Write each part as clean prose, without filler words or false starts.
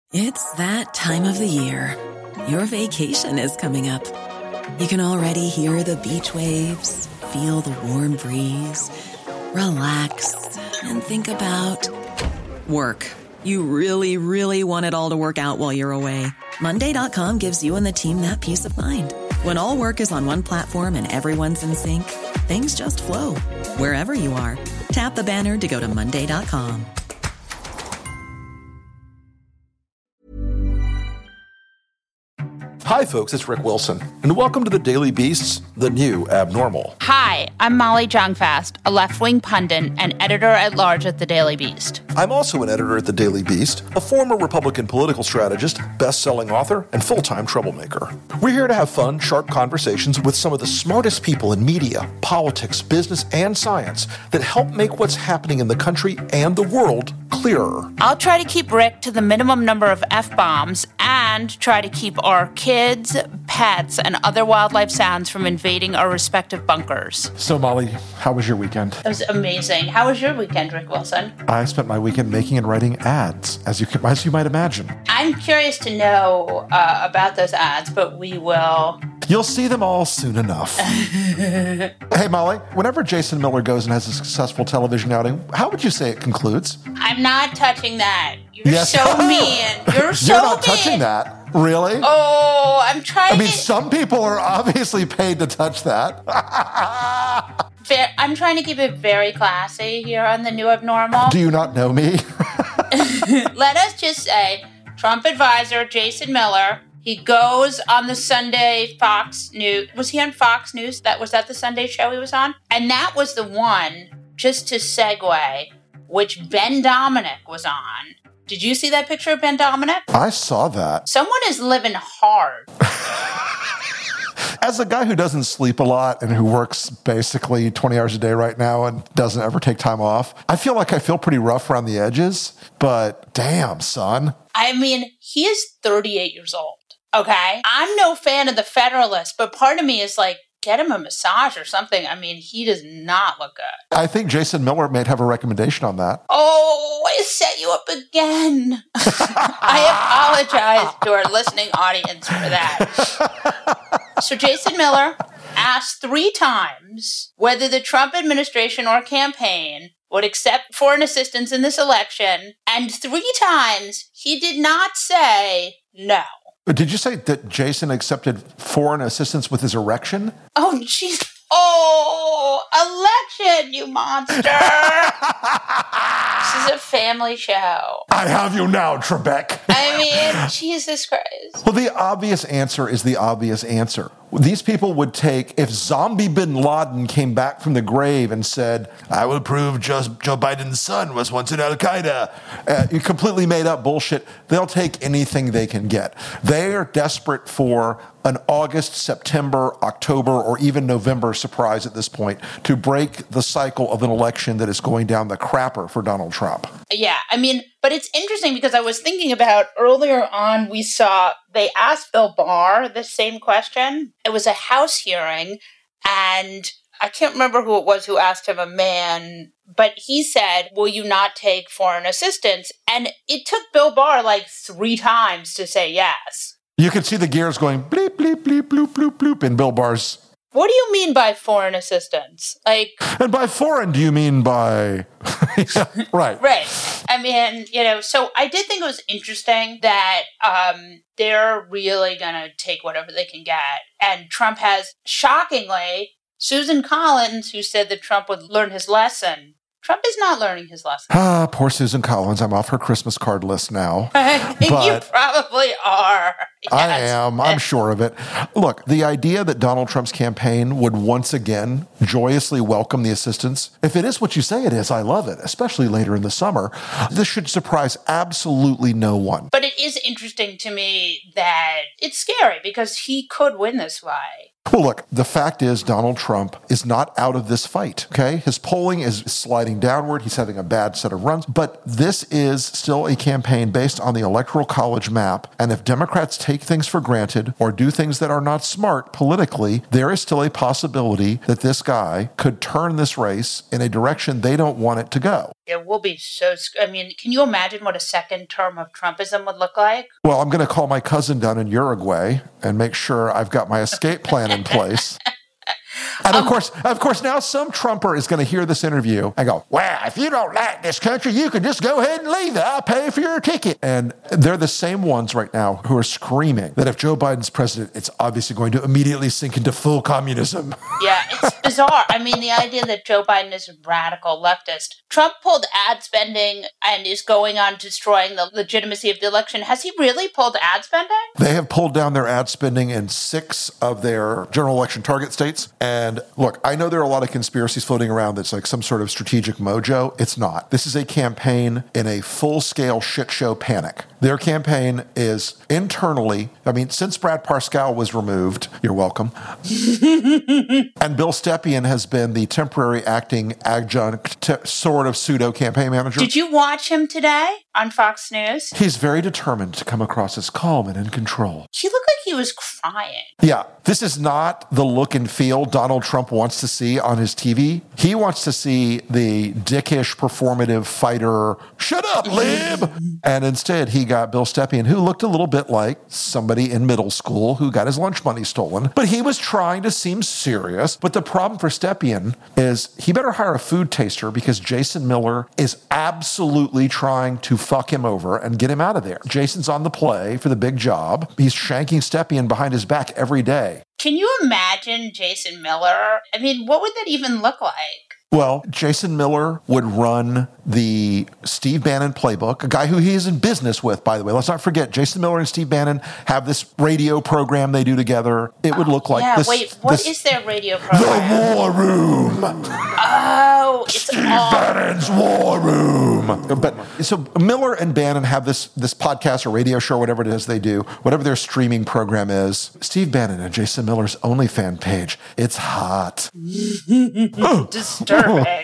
It's that time of the year. Your vacation is coming up. You can already hear the beach waves, feel the warm breeze, relax, and think about work. You really, really want it all to work out while you're away. Monday.com gives you and the team that peace of mind. When all work is on one platform and everyone's in sync, things just flow. Wherever you are, tap the banner to go to Monday.com. Hi, folks, it's Rick Wilson, and welcome to The Daily Beast's The New Abnormal. Hi, I'm Molly Jong-Fast, a left-wing pundit and editor-at-large at The Daily Beast. I'm also an editor at The Daily Beast, a former Republican political strategist, best-selling author, and full-time troublemaker. We're here to have fun, sharp conversations with some of the smartest people in media, politics, business, and science that help make what's happening in the country and the world clearer. I'll try to keep Rick to the minimum number of F-bombs and try to keep our kids, pets, and other wildlife sounds from invading our respective bunkers. So, Molly, how was your weekend? It was amazing. How was your weekend, Rick Wilson? I spent my weekend making and writing ads, as you might imagine. I'm curious to know about those ads, but we will... You'll see them all soon enough. Hey, Molly, whenever Jason Miller goes and has a successful television outing, how would you say it concludes? I'm not touching that. You're so mean. You're so You're not mean. touching that. Really? Oh, I'm trying to... some people are obviously paid to touch that. I'm trying to keep it very classy here on The New Abnormal. Do you not know me? Let us just say, Trump advisor Jason Miller, he goes on the Sunday Fox News. Was he on Fox News? Was that the Sunday show he was on? And that was the one, just to segue, which Ben Dominic was on. Did you see that picture of Ben Dominic? I saw that. Someone is living hard. As a guy who doesn't sleep a lot and who works basically 20 hours a day right now and doesn't ever take time off, I feel pretty rough around the edges, but damn, son. I mean, he is 38 years old, okay? I'm no fan of the Federalist, but part of me is like, get him a massage or something. I mean, he does not look good. I think Jason Miller may have a recommendation on that. Oh, I set you up again. I apologize to our listening audience for that. So Jason Miller asked 3 times whether the Trump administration or campaign would accept foreign assistance in this election, and 3 times he did not say no. Did you say that Jason accepted foreign assistance with his erection? Oh, jeez. Oh, election, you monster. This is a family show. I have you now, Trebek. I mean, Jesus Christ. Well, the obvious answer is the obvious answer. These people would take, if zombie bin Laden came back from the grave and said, I will prove Joe Biden's son was once in Al-Qaeda, you completely made up bullshit, they'll take anything they can get. They are desperate for an August, September, October, or even November surprise at this point to break the cycle of an election that is going down the crapper for Donald Trump. Yeah, I mean, but it's interesting because I was thinking about earlier on, they asked Bill Barr the same question. It was a House hearing, and I can't remember who it was who asked him, a man, but he said, will you not take foreign assistance? And it took Bill Barr 3 times to say yes. You could see the gears going bleep, bleep, bleep, bloop, bloop, bloop in Bill Barr's. What do you mean by foreign assistance? And by foreign, do you mean by... Right. Right. I mean, so I did think it was interesting that they're really going to take whatever they can get. And Trump has, shockingly, Susan Collins, who said that Trump would learn his lesson. Trump is not learning his lesson. Poor Susan Collins. I'm off her Christmas card list now. You probably are. Yes. I am. I'm sure of it. Look, the idea that Donald Trump's campaign would once again joyously welcome the assistance, if it is what you say it is, I love it, especially later in the summer. This should surprise absolutely no one. But it is interesting to me that it's scary because he could win this way. Well, look, the fact is Donald Trump is not out of this fight, okay? His polling is sliding downward. He's having a bad set of runs. But this is still a campaign based on the Electoral College map. And if Democrats take things for granted or do things that are not smart politically, there is still a possibility that this guy could turn this race in a direction they don't want it to go. It will be so... I mean, can you imagine what a second term of Trumpism would look like? Well, I'm going to call my cousin down in Uruguay and make sure I've got my escape plan in place. And of course, now some Trumper is going to hear this interview and go, well, if you don't like this country, you can just go ahead and leave it. I'll pay for your ticket. And they're the same ones right now who are screaming that if Joe Biden's president, it's obviously going to immediately sink into full communism. Yeah, it's bizarre. I mean, the idea that Joe Biden is a radical leftist. Trump pulled ad spending and is going on destroying the legitimacy of the election. Has he really pulled ad spending? They have pulled down their ad spending in 6 of their general election target states. And look, I know there are a lot of conspiracies floating around that's like some sort of strategic mojo. It's not. This is a campaign in a full-scale shit show panic. Their campaign is internally, I mean, since Brad Parscale was removed, you're welcome, and Bill Stepien has been the temporary acting adjunct sort of pseudo campaign manager. Did you watch him today on Fox News? He's very determined to come across as calm and in control. He looked like he was crying. Yeah, this is not the look and feel Donald Trump wants to see on his TV. He wants to see the dickish performative fighter, shut up, lib! And instead, he got Bill Stepien, who looked a little bit like somebody in middle school who got his lunch money stolen. But he was trying to seem serious. But the problem for Stepien is he better hire a food taster because Jason Miller is absolutely trying to fuck him over and get him out of there. Jason's on the play for the big job. He's shanking Stepien behind his back every day. Can you imagine Jason Miller? I mean, what would that even look like? Well, Jason Miller would run the Steve Bannon playbook, a guy who he is in business with, by the way. Let's not forget, Jason Miller and Steve Bannon have this radio program they do together. It would look like this. Wait, what is their radio program? The War Room. Oh, it's Steve Bannon's War Room. But so Miller and Bannon have this podcast or radio show, whatever it is they do, whatever their streaming program is. Steve Bannon and Jason Miller's OnlyFans page. It's hot. Disturbing.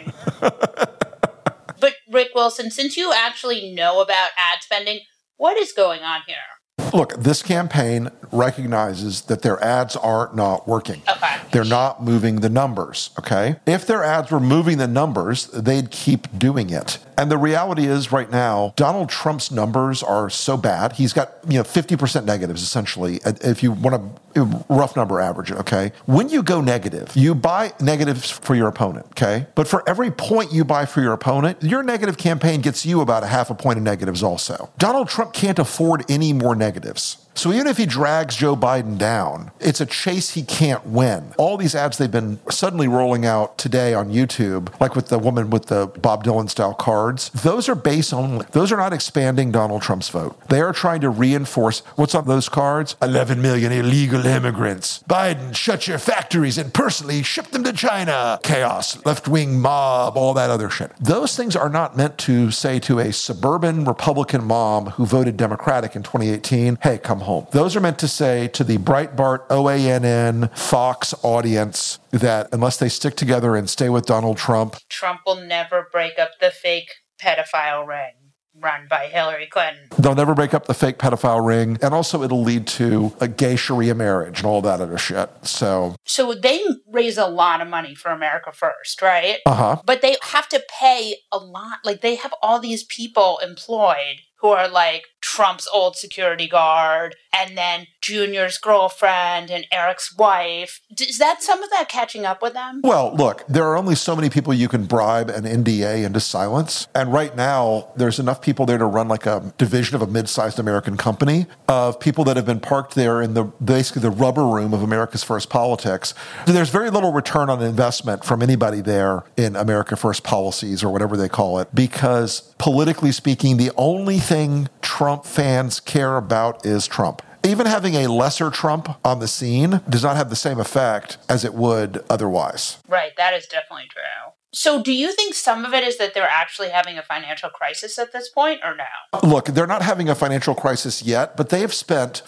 But Rick Wilson, since you actually know about ad spending, what is going on here? Look, this campaign recognizes that their ads are not working. Okay. They're not moving the numbers, okay? If their ads were moving the numbers, they'd keep doing it. And the reality is right now, Donald Trump's numbers are so bad. He's got, 50% negatives, essentially, if you want to rough number average it, okay? When you go negative, you buy negatives for your opponent, okay? But for every point you buy for your opponent, your negative campaign gets you about a half a point of negatives also. Donald Trump can't afford any more negatives. So even if he drags Joe Biden down, it's a chase he can't win. All these ads they've been suddenly rolling out today on YouTube, like with the woman with the Bob Dylan style cards, those are base only. Those are not expanding Donald Trump's vote. They are trying to reinforce what's on those cards? 11 million illegal immigrants. Biden, shut your factories and personally ship them to China. Chaos, left-wing mob, all that other shit. Those things are not meant to say to a suburban Republican mom who voted Democratic in 2018, hey, come home. Those are meant to say to the Breitbart, OANN, Fox audience that unless they stick together and stay with Donald Trump, Trump will never break up the fake pedophile ring run by Hillary Clinton. They'll never break up the fake pedophile ring. And also it'll lead to a gay Sharia marriage and all that other shit. So they raise a lot of money for America First, right? Uh-huh. But they have to pay a lot. Like they have all these people employed who are like Trump's old security guard and then Junior's girlfriend and Eric's wife. Is that some of that catching up with them? Well, look, there are only so many people you can bribe an NDA into silence. And right now, there's enough people there to run like a division of a mid-sized American company of people that have been parked there in basically the rubber room of America's First politics. There's very little return on investment from anybody there in America First policies or whatever they call it, because politically speaking, the only thing Trump fans care about is Trump. Even having a lesser Trump on the scene does not have the same effect as it would otherwise. Right, that is definitely true. So do you think some of it is that they're actually having a financial crisis at this point or no? Look, they're not having a financial crisis yet, but they have spent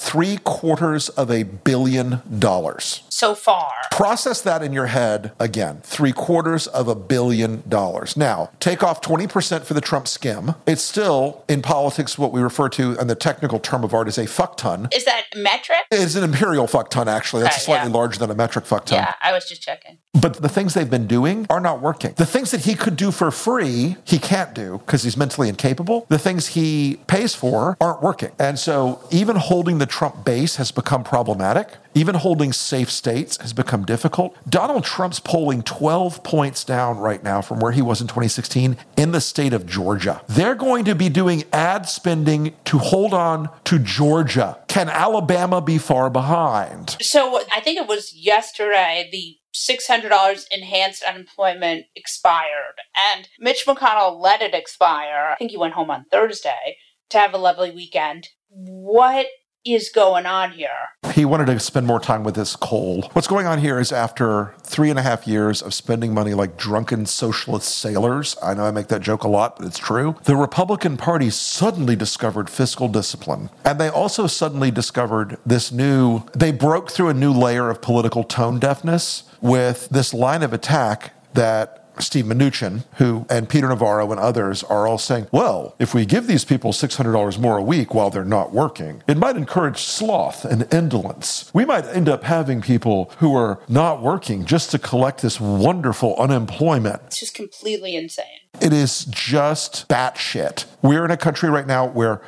$750 million. So far. Process that in your head again. $750 million. Now, take off 20% for the Trump skim. It's still, in politics, what we refer to, and the technical term of art is a fuck ton. Is that metric? It's an imperial fuck ton, actually. That's slightly larger than a metric fuck ton. Yeah, I was just checking. But the things they've been doing are not working. The things that he could do for free, he can't do because he's mentally incapable. The things he pays for aren't working. And so even holding the Trump base has become problematic. Even holding safe states has become difficult. Donald Trump's polling 12 points down right now from where he was in 2016 in the state of Georgia. They're going to be doing ad spending to hold on to Georgia. Can Alabama be far behind? So I think it was yesterday, the $600 enhanced unemployment expired, and Mitch McConnell let it expire. I think he went home on Thursday to have a lovely weekend. What is going on here? He wanted to spend more time with his coal. What's going on here is after 3.5 years of spending money like drunken socialist sailors, I know I make that joke a lot, but it's true, the Republican Party suddenly discovered fiscal discipline. And they also suddenly discovered they broke through a new layer of political tone deafness with this line of attack that Steve Mnuchin, and Peter Navarro and others are all saying, well, if we give these people $600 more a week while they're not working, it might encourage sloth and indolence. We might end up having people who are not working just to collect this wonderful unemployment. It's just completely insane. It is just batshit. We're in a country right now where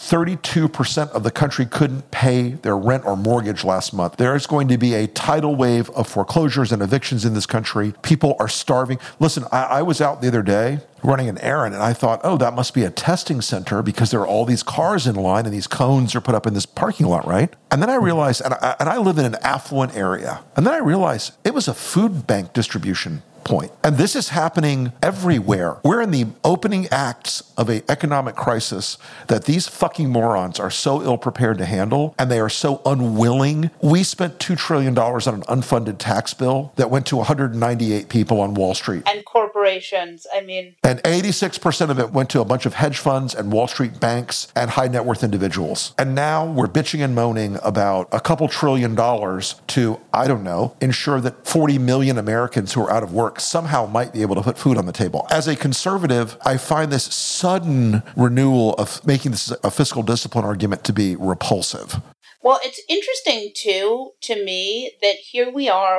32% of the country couldn't pay their rent or mortgage last month. There is going to be a tidal wave of foreclosures and evictions in this country. People are starving. Listen, I was out the other day running an errand, and I thought, oh, that must be a testing center because there are all these cars in line and these cones are put up in this parking lot, right? And then I realized, and I live in an affluent area, and then I realized it was a food bank distribution point. And this is happening everywhere. We're in the opening acts of an economic crisis that these fucking morons are so ill prepared to handle, and they are so unwilling. We spent $2 trillion on an unfunded tax bill that went to 198 people on Wall Street. And corporations, And 86% of it went to a bunch of hedge funds and Wall Street banks and high net worth individuals. And now we're bitching and moaning about a couple $1 trillion to, I don't know, ensure that 40 million Americans who are out of work somehow might be able to put food on the table. As a conservative, I find this sudden renewal of making this a fiscal discipline argument to be repulsive. Well, it's interesting, too, to me, that here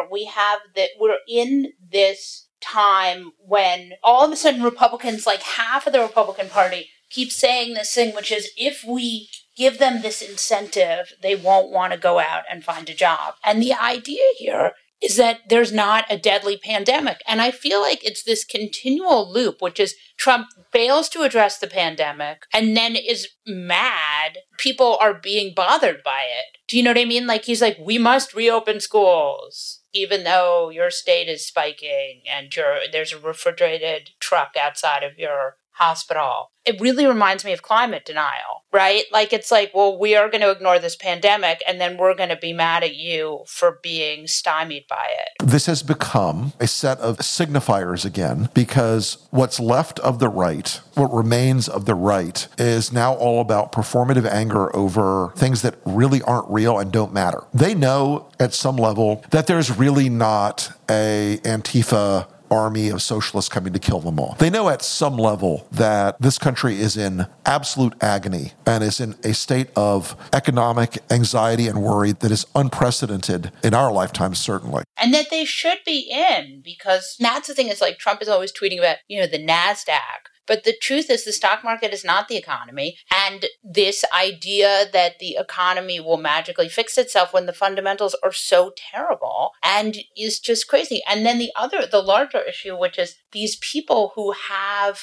we're in this time when all of a sudden Republicans, like half of the Republican Party, keep saying this thing, which is if we give them this incentive, they won't want to go out and find a job. And the idea here is that there's not a deadly pandemic. And I feel like it's this continual loop, which is Trump fails to address the pandemic and then is mad. People are being bothered by it. Do you know what I mean? Like, he's like, we must reopen schools, even though your state is spiking and there's a refrigerated truck outside of your hospital. It really reminds me of climate denial, right? Like, it's like, well, we are going to ignore this pandemic and then we're going to be mad at you for being stymied by it. This has become a set of signifiers again, because what's left of the right, what remains of the right, is now all about performative anger over things that really aren't real and don't matter. They know at some level that there's really not a Antifa army of socialists coming to kill them all. They know at some level that this country is in absolute agony and is in a state of economic anxiety and worry that is unprecedented in our lifetime, certainly. And that they should be in, because that's the thing, is like Trump is always tweeting about, the NASDAQ. But the truth is the stock market is not the economy. And this idea that the economy will magically fix itself when the fundamentals are so terrible and is just crazy. And then the larger issue, which is these people who have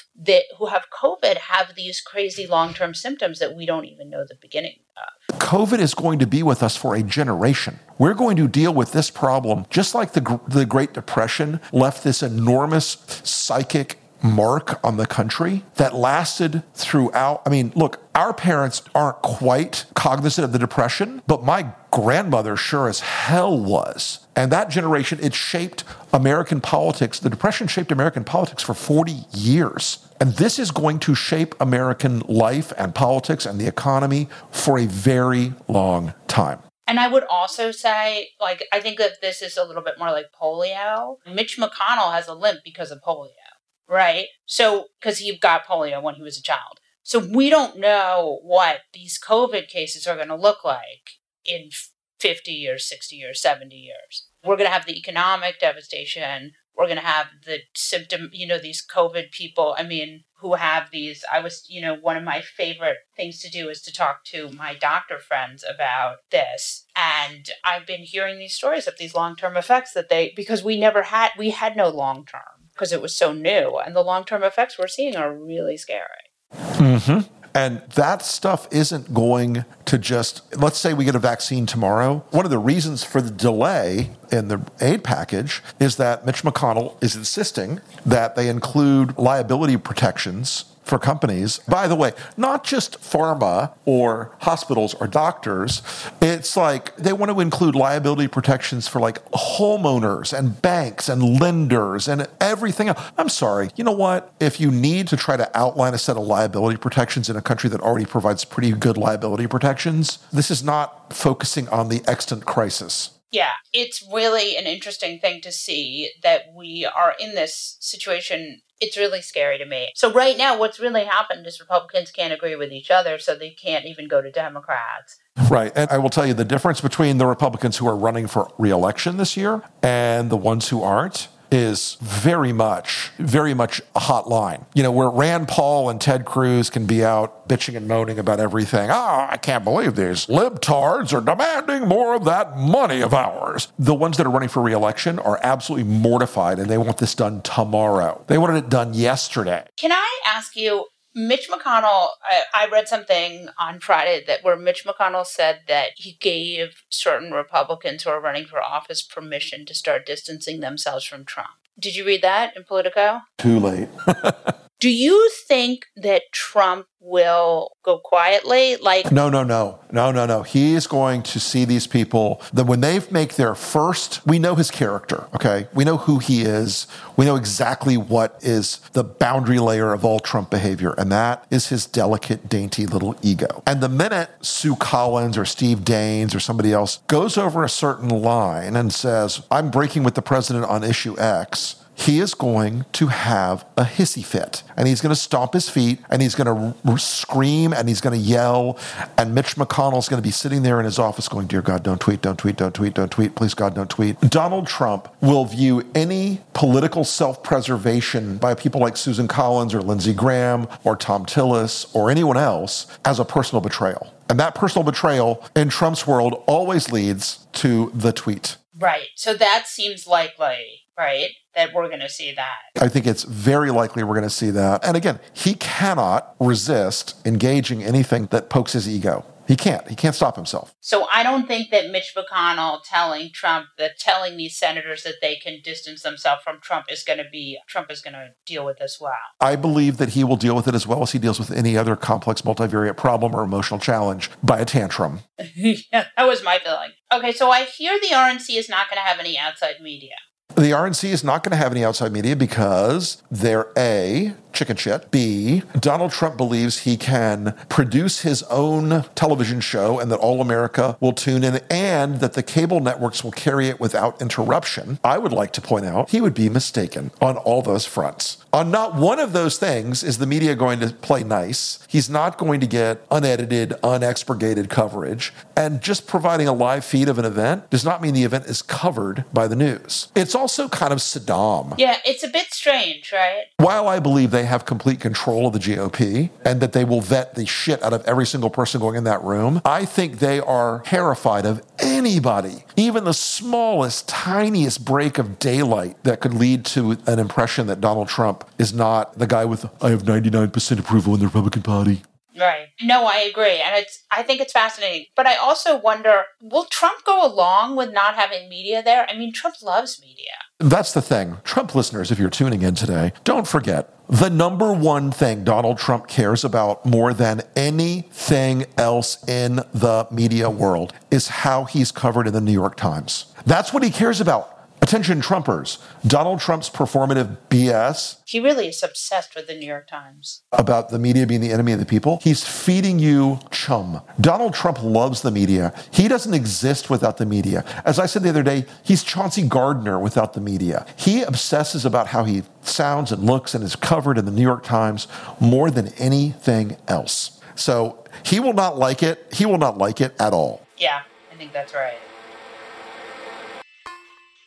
COVID have these crazy long-term symptoms that we don't even know the beginning of. COVID is going to be with us for a generation. We're going to deal with this problem just like the Great Depression left this enormous psychic mark on the country that lasted throughout. Look, our parents aren't quite cognizant of the Depression, but my grandmother sure as hell was. And that generation, it shaped American politics. The Depression shaped American politics for 40 years. And this is going to shape American life and politics and the economy for a very long time. And I would also say, I think that this is a little bit more like polio. Mitch McConnell has a limp because of polio. Right? So, because he got polio when he was a child. So we don't know what these COVID cases are going to look like in 50 years, 60 years, 70 years. We're going to have the economic devastation. we're going to have the symptom, these COVID people, who have these. One of my favorite things to do is to talk to my doctor friends about this. And I've been hearing these stories of these long-term effects because we had no long-term because it was so new. And the long-term effects we're seeing are really scary. Mm-hmm. And that stuff isn't going to just, let's say we get a vaccine tomorrow. One of the reasons for the delay in the aid package is that Mitch McConnell is insisting that they include liability protections for companies. By the way, not just pharma or hospitals or doctors. It's like they want to include liability protections for like homeowners and banks and lenders and everything else. I'm sorry. You know what? If you need to try to outline a set of liability protections in a country that already provides pretty good liability protections, this is not focusing on the extant crisis. Yeah, it's really an interesting thing to see that we are in this situation. It's really scary to me. So right now, what's really happened is Republicans can't agree with each other, so they can't even go to Democrats. Right. And I will tell you the difference between the Republicans who are running for re-election this year and the ones who aren't is very much a hot line. Where Rand Paul and Ted Cruz can be out bitching and moaning about everything. I can't believe these libtards are demanding more of that money of ours. The ones that are running for re-election are absolutely mortified, and they want this done tomorrow. They wanted it done yesterday. Can I ask you, Mitch McConnell, I read something on Friday where Mitch McConnell said that he gave certain Republicans who are running for office permission to start distancing themselves from Trump. Did you read that in Politico? Too late. Do you think that Trump will go quietly? No. He is going to see these people that when they make their first, we know his character, okay? We know who he is. We know exactly what is the boundary layer of all Trump behavior, and that is his delicate, dainty little ego. And the minute Sue Collins or Steve Daines or somebody else goes over a certain line and says, I'm breaking with the president on issue X, he is going to have a hissy fit, and he's going to stomp his feet, and he's going to scream, and he's going to yell, and Mitch McConnell's going to be sitting there in his office going, dear God, don't tweet, don't tweet, don't tweet, don't tweet, please God, don't tweet. Donald Trump will view any political self-preservation by people like Susan Collins or Lindsey Graham or Tom Tillis or anyone else as a personal betrayal. And that personal betrayal in Trump's world always leads to the tweet. Right. So that seems likely, right, that we're going to see that. I think it's very likely we're going to see that. And again, he cannot resist engaging anything that pokes his ego. He can't. He can't stop himself. So I don't think that Mitch McConnell telling these senators that they can distance themselves from Trump is going to deal with this well. I believe that he will deal with it as well as he deals with any other complex multivariate problem or emotional challenge by a tantrum. Yeah, that was my feeling. Okay, so I hear the RNC is not going to have any outside media. The RNC is not going to have any outside media because they're A, chicken shit. B, Donald Trump believes he can produce his own television show and that all America will tune in and that the cable networks will carry it without interruption. I would like to point out he would be mistaken on all those fronts. On not one of those things is the media going to play nice. He's not going to get unedited, unexpurgated coverage. And just providing a live feed of an event does not mean the event is covered by the news. It's also kind of Saddam. Yeah, it's a bit strange, right? While I believe they have complete control of the GOP and that they will vet the shit out of every single person going in that room, I think they are terrified of anybody, even the smallest, tiniest break of daylight that could lead to an impression that Donald Trump is not the guy with, I have 99% approval in the Republican Party. Right. No, I agree. And I think it's fascinating. But I also wonder, will Trump go along with not having media there? I mean, Trump loves media. That's the thing. Trump listeners, if you're tuning in today, don't forget, the number one thing Donald Trump cares about more than anything else in the media world is how he's covered in the New York Times. That's what he cares about. Attention Trumpers, Donald Trump's performative BS. He really is obsessed with the New York Times. About the media being the enemy of the people. He's feeding you chum. Donald Trump loves the media. He doesn't exist without the media. As I said the other day, he's Chauncey Gardner without the media. He obsesses about how he sounds and looks and is covered in the New York Times more than anything else. So he will not like it. He will not like it at all. Yeah, I think that's right.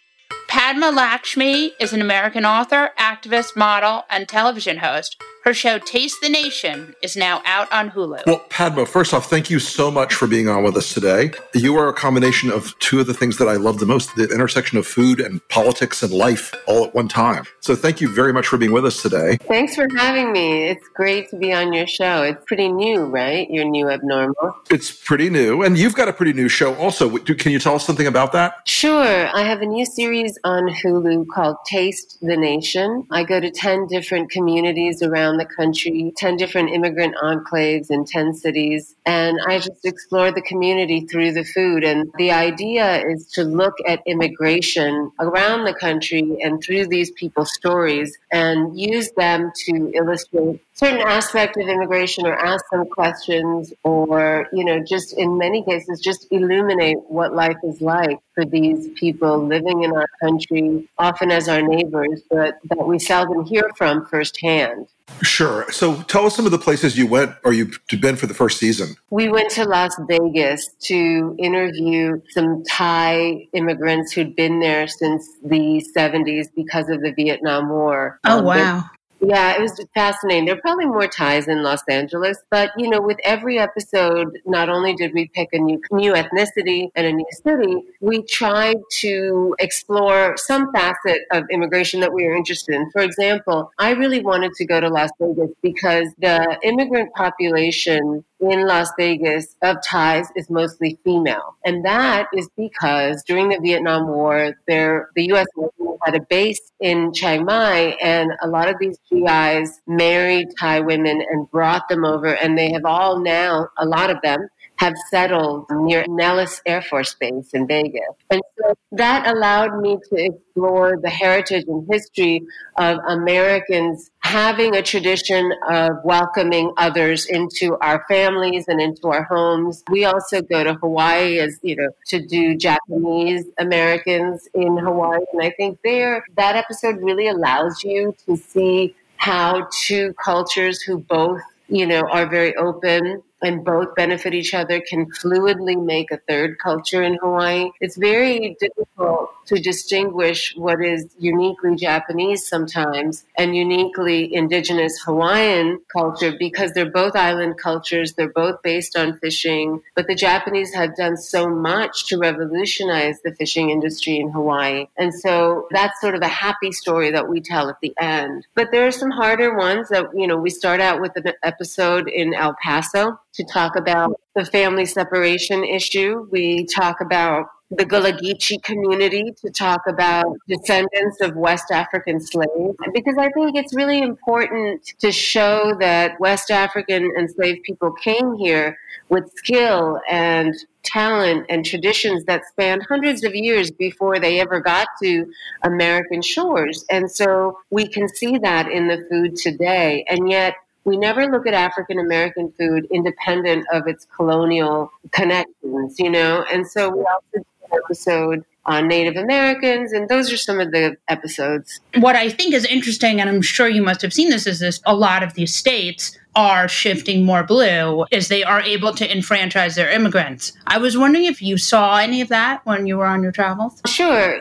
Padma Lakshmi is an American author, activist, model, and television host. Her show Taste the Nation is now out on Hulu. Well, Padma, first off, thank you so much for being on with us today. You are a combination of two of the things that I love the most, the intersection of food and politics and life all at one time. So thank you very much for being with us today. Thanks for having me. It's great to be on your show. It's pretty new, right? Your new abnormal. It's pretty new. And you've got a pretty new show also. Can you tell us something about that? Sure. I have a new series on Hulu called Taste the Nation. I go to 10 different communities around the country, 10 different immigrant enclaves in 10 cities, and I just explore the community through the food. And the idea is to look at immigration around the country and through these people's stories and use them to illustrate certain aspect of immigration or ask some questions or, just in many cases, just illuminate what life is like for these people living in our country, often as our neighbors, but that we seldom hear from firsthand. Sure. So tell us some of the places you went or you've been for the first season. We went to Las Vegas to interview some Thai immigrants who'd been there since the 70s because of the Vietnam War. Oh, wow. Yeah, it was fascinating. There are probably more Thais in Los Angeles, but with every episode, not only did we pick a new ethnicity and a new city, we tried to explore some facet of immigration that we were interested in. For example, I really wanted to go to Las Vegas because the immigrant population in Las Vegas of Thais is mostly female. And that is because during the Vietnam War, the U.S. had a base in Chiang Mai, and a lot of these GIs married Thai women and brought them over, and they have all now, a lot of them, have settled near Nellis Air Force Base in Vegas. And so that allowed me to explore the heritage and history of Americans having a tradition of welcoming others into our families and into our homes. We also go to Hawaii to do Japanese Americans in Hawaii. And I think that episode really allows you to see how two cultures who both are very open and both benefit each other can fluidly make a third culture in Hawaii. It's very difficult to distinguish what is uniquely Japanese sometimes and uniquely indigenous Hawaiian culture because they're both island cultures, they're both based on fishing, but the Japanese have done so much to revolutionize the fishing industry in Hawaii. And so that's sort of a happy story that we tell at the end. But there are some harder ones that, we start out with an episode in El Paso to talk about the family separation issue. We talk about the Gullah Geechee community to talk about descendants of West African slaves, because I think it's really important to show that West African enslaved people came here with skill and talent and traditions that spanned hundreds of years before they ever got to American shores. And so we can see that in the food today. And yet we never look at African American food independent of its colonial connections, And so we also did an episode on Native Americans, and those are some of the episodes. What I think is interesting, and I'm sure you must have seen this, is this: a lot of these states are shifting more blue as they are able to enfranchise their immigrants. I was wondering if you saw any of that when you were on your travels? Sure.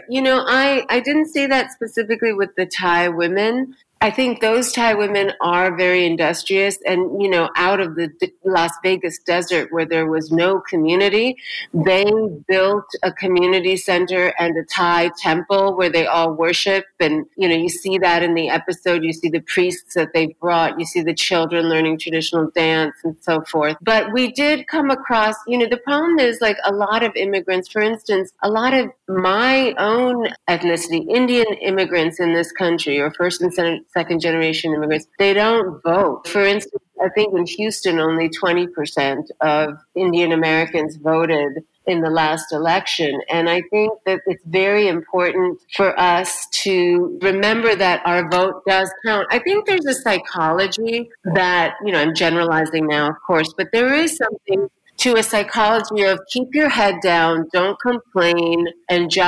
I didn't see that specifically with the Thai women. I think those Thai women are very industrious and, out of the Las Vegas desert where there was no community, they built a community center and a Thai temple where they all worship. And, you see that in the episode, you see the priests that they brought, you see the children learning traditional dance and so forth. But we did come across, the problem is like a lot of immigrants, for instance, a lot of my own ethnicity, Indian immigrants in this country or first and second generation immigrants, they don't vote. For instance, I think in Houston, only 20% of Indian Americans voted in the last election. And I think that it's very important for us to remember that our vote does count. I think there's a psychology that, I'm generalizing now, of course, but there is something to a psychology of keep your head down, don't complain, and just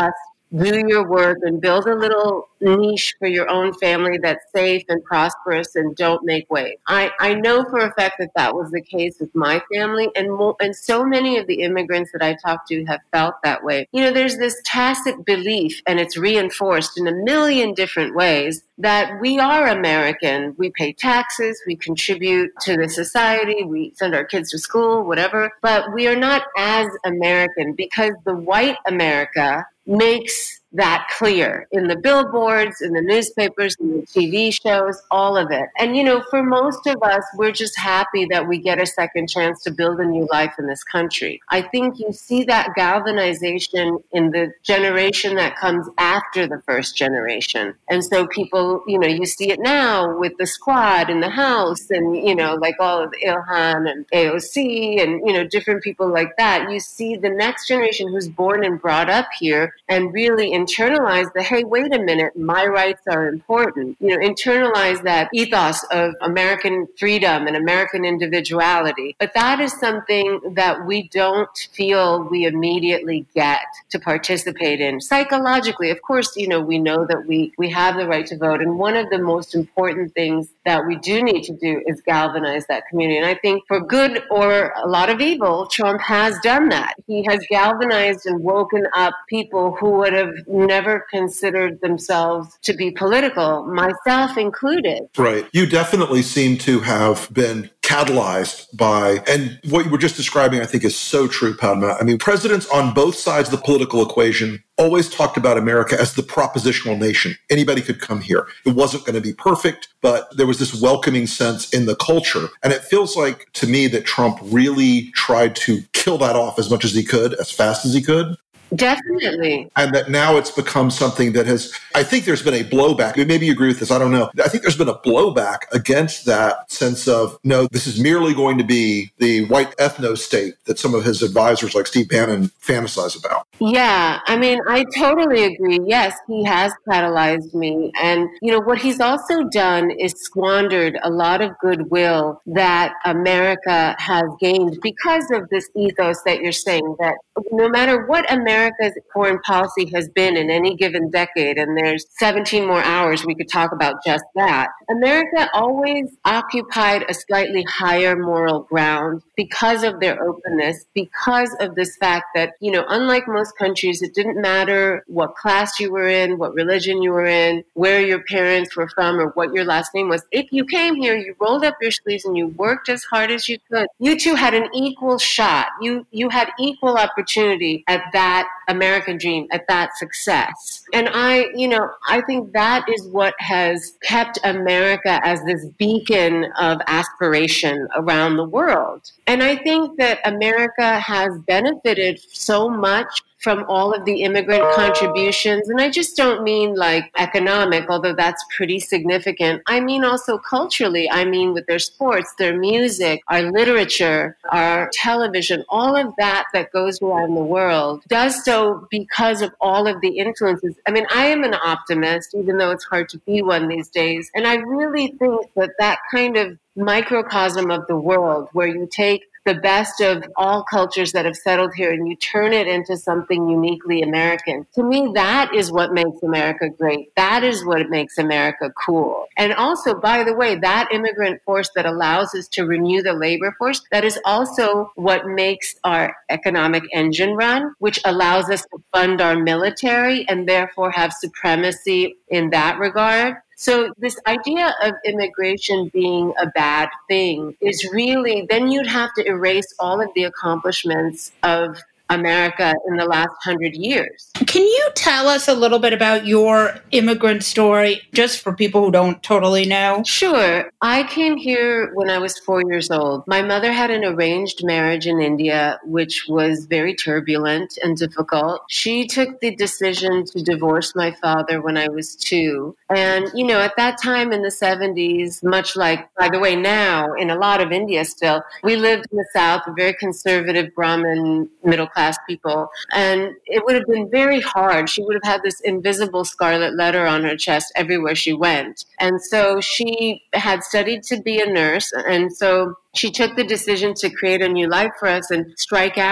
do your work and build a little niche for your own family that's safe and prosperous and don't make waves. I know for a fact that that was the case with my family, and so many of the immigrants that I talked to have felt that way. You know, there's this tacit belief, and it's reinforced in a million different ways, that we are American. We pay taxes, we contribute to the society, we send our kids to school, whatever, but we are not as American because the white America makes that clear in the billboards, in the newspapers, in the TV shows, all of it. And, you know, for most of us, we're just happy that we get a second chance to build a new life in this country. I think you see that galvanization in the generation that comes after the first generation. And so people, you know, you see it now with the squad in the House and, you know, like all of Ilhan and AOC and, you know, different people like that. You see the next generation who's born and brought up here and really internalize the, hey, wait a minute, my rights are important. You know, internalize that ethos of American freedom and American individuality. But that is something that we don't feel we immediately get to participate in. Psychologically, of course, you know, we know that we have the right to vote. And one of the most important things that we do need to do is galvanize that community. And I think for good or a lot of evil, Trump has done that. He has galvanized and woken up people who would have never considered themselves to be political, myself included. Right. You definitely seem to have been catalyzed by, and what you were just describing, I think is so true, Padma. I mean, presidents on both sides of the political equation always talked about America as the propositional nation. Anybody could come here. It wasn't going to be perfect, but there was this welcoming sense in the culture. And it feels like to me that Trump really tried to kill that off as much as he could, as fast as he could. Definitely. And that now it's become something that has, I think there's been a blowback. Maybe you agree with this. I don't know. I think there's been a blowback against that sense of, no, this is merely going to be the white ethno state that some of his advisors like Steve Bannon fantasize about. Yeah, I mean, I totally agree. Yes, he has catalyzed me. And, you know, what he's also done is squandered a lot of goodwill that America has gained because of this ethos that you're saying, that no matter what America's foreign policy has been in any given decade, and there's 17 more hours we could talk about just that, America always occupied a slightly higher moral ground because of their openness, because of this fact that, you know, unlike most countries, it didn't matter what class you were in, what religion you were in, where your parents were from, or what your last name was. If you came here, you rolled up your sleeves and you worked as hard as you could, you two had an equal shot. You had equal opportunity at that American dream, at that success. And I think that is what has kept America as this beacon of aspiration around the world. And I think that America has benefited so much from all of the immigrant contributions. And I just don't mean like economic, although that's pretty significant. I mean also culturally. I mean with their sports, their music, our literature, our television, all of that goes around the world does so because of all of the influences. I mean, I am an optimist, even though it's hard to be one these days. And I really think that kind of microcosm of the world where you take the best of all cultures that have settled here and you turn it into something uniquely American. To me, that is what makes America great. That is what makes America cool. And also, by the way, that immigrant force that allows us to renew the labor force, that is also what makes our economic engine run, which allows us to fund our military and therefore have supremacy in that regard. So this idea of immigration being a bad thing is really, then you'd have to erase all of the accomplishments of America in the last 100 years. Can you tell us a little bit about your immigrant story, just for people who don't totally know? Sure. I came here when I was 4 years old. My mother had an arranged marriage in India, which was very turbulent and difficult. She took the decision to divorce my father when I was 2. And, you know, at that time in the 70s, much like, by the way, now in a lot of India still, we lived in the South, a very conservative Brahmin middle class people. And it would have been very hard. She would have had this invisible scarlet letter on her chest everywhere she went. And so she had studied to be a nurse. And so she took the decision to create a new life for us and strike out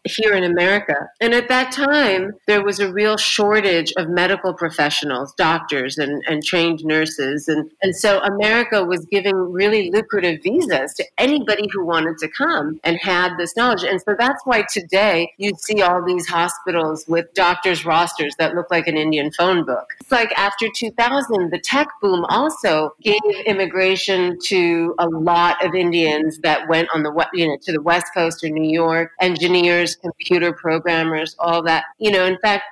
here in America. And at that time, there was a real shortage of medical professionals, doctors and trained nurses. And so America was giving really lucrative visas to anybody who wanted to come and had this knowledge. And so that's why today you see all these hospitals with doctors' rosters that look like an Indian phone book. It's like after 2000, the tech boom also gave immigration to a lot of Indians that went on to the West Coast or New York, engineers, computer programmers, all that. In fact,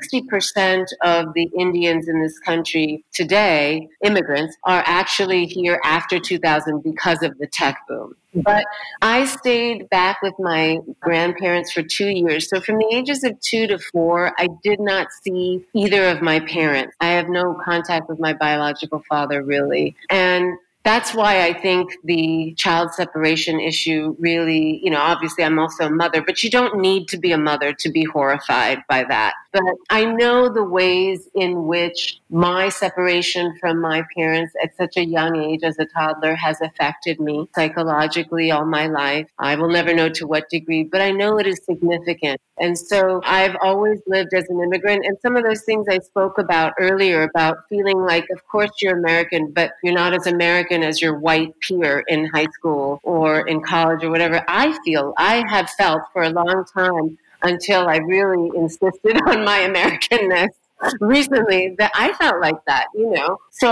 60% of the Indians in this country today, immigrants, are actually here after 2000 because of the tech boom. But I stayed back with my grandparents for 2 years. So from the ages of 2 to 4, I did not see either of my parents. I have no contact with my biological father, really. And that's why I think the child separation issue really, obviously I'm also a mother, but you don't need to be a mother to be horrified by that. But I know the ways in which my separation from my parents at such a young age as a toddler has affected me psychologically all my life. I will never know to what degree, but I know it is significant. And so I've always lived as an immigrant. And some of those things I spoke about earlier about feeling like, of course, you're American, but you're not as American as your white peer in high school or in college or whatever. I have felt for a long time until I really insisted on my Americanness recently that I felt like that, So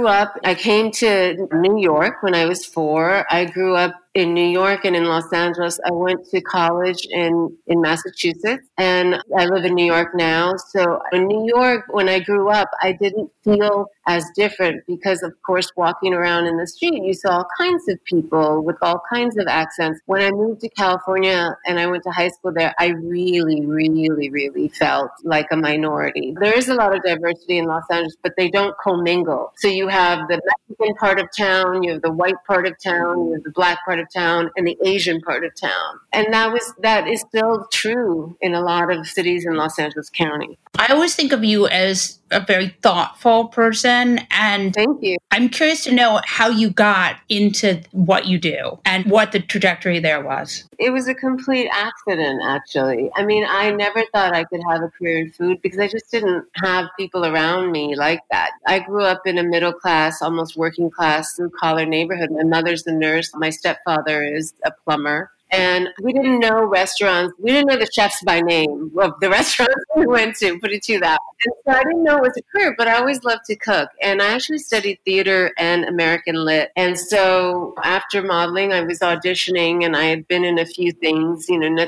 I came to New York when I was 4. I grew up in New York and in Los Angeles. I went to college in Massachusetts, and I live in New York now. So in New York, when I grew up, I didn't feel as different because, of course, walking around in the street, you saw all kinds of people with all kinds of accents. When I moved to California and I went to high school there, I really, really, really felt like a minority. There is a lot of diversity in Los Angeles, but they don't commingle. So you have the Mexican part of town, you have the white part of town, you have the black part of town, and the Asian part of town. And that is still true in a lot of cities in Los Angeles County. I always think of you as a very thoughtful person, and thank you. I'm curious to know how you got into what you do and what the trajectory there was. It was a complete accident, actually. I mean, I never thought I could have a career in food because I just didn't have people around me like that. I grew up in a middle class, almost working class, blue-collar neighborhood. My mother's a nurse. My stepfather is a plumber. And we didn't know restaurants. We didn't know the chefs by name of the restaurants we went to, put it to that. And so I didn't know it was a career, but I always loved to cook. And I actually studied theater and American Lit. And so after modeling, I was auditioning and I had been in a few things,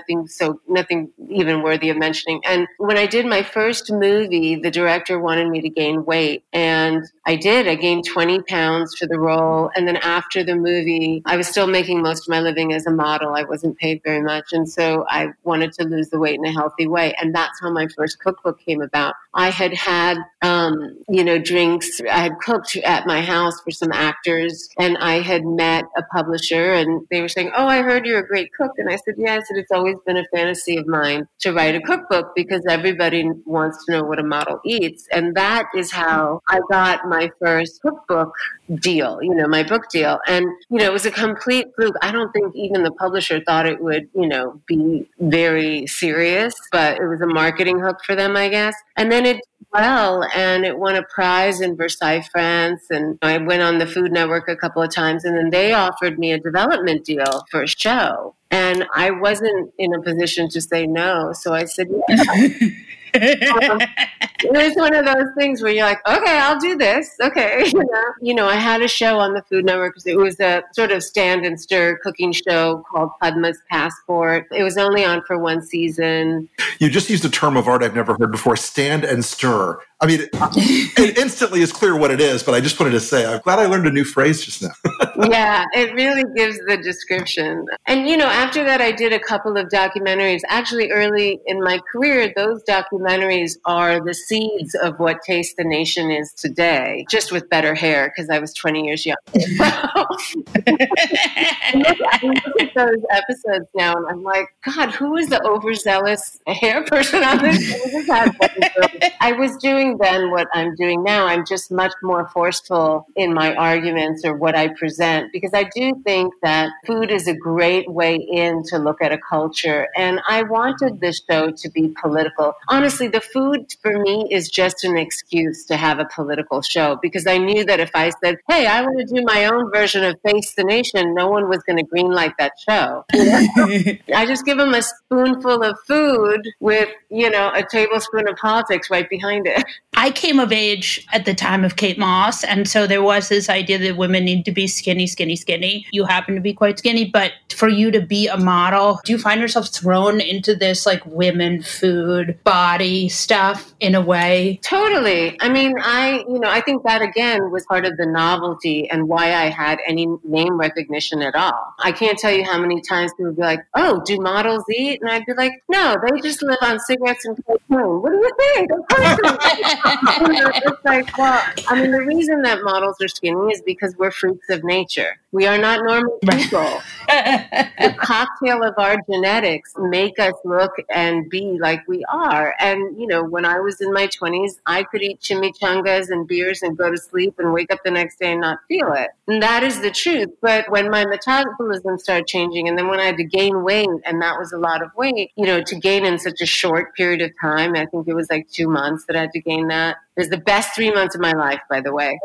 nothing even worthy of mentioning. And when I did my first movie, the director wanted me to gain weight. And I did. I gained 20 pounds for the role. And then after the movie, I was still making most of my living as a model. I wasn't paid very much. And so I wanted to lose the weight in a healthy way. And that's how my first cookbook came about. I had drinks. I had cooked at my house for some actors, and I had met a publisher, and they were saying, "Oh, I heard you're a great cook." And I said, "Yeah." I said, "It's always been a fantasy of mine to write a cookbook because everybody wants to know what a model eats." And that is how I got my first cookbook deal, my book deal. And, it was a complete fluke. I don't think even the publisher thought it would, be very serious, but it was a marketing hook for them, I guess. And then it did well, and it won a prize in Versailles, France. And I went on the Food Network a couple of times, and then they offered me a development deal for a show. And I wasn't in a position to say no. So I said, yeah. It was one of those things where you're like, okay, I'll do this. Okay. I had a show on the Food Network. It was a sort of stand and stir cooking show called Padma's Passport. It was only on for one season. You just used a term of art I've never heard before, stand and stir. I mean, it instantly is clear what it is, but I just wanted to say, I'm glad I learned a new phrase just now. Yeah, it really gives the description. And, after that, I did a couple of documentaries. Actually, early in my career, those documentaries are the seeds of what Taste the Nation is today, just with better hair, because I was 20 years younger. I look at those episodes now, and I'm like, God, who is the overzealous hair person on this? I was doing then what I'm doing now. I'm just much more forceful in my arguments or what I present. represent, because I do think that food is a great way in to look at a culture. And I wanted this show to be political. Honestly, the food for me is just an excuse to have a political show, because I knew that if I said, hey, I want to do my own version of Face the Nation, no one was going to greenlight that show. I just give them a spoonful of food with, a tablespoon of politics right behind it. I came of age at the time of Kate Moss, and so there was this idea that women need to be skinny, skinny, skinny. You happen to be quite skinny, but for you to be a model, do you find yourself thrown into this like women, food, body stuff in a way? Totally. I mean, I think that again was part of the novelty and why I had any name recognition at all. I can't tell you how many times people would be like, oh, do models eat? And I'd be like, no, they just live on cigarettes and cocaine. What do you think? Of course they eat. It's like, well, I mean, the reason that models are skinny is because we're freaks of nature. We are not normal people. The cocktail of our genetics make us look and be like we are. And, when I was in my 20s, I could eat chimichangas and beers and go to sleep and wake up the next day and not feel it. And that is the truth. But when my metabolism started changing, and then when I had to gain weight, and that was a lot of weight, to gain in such a short period of time, I think it was like 2 months that I had to gain that. It was the best 3 months of my life, by the way.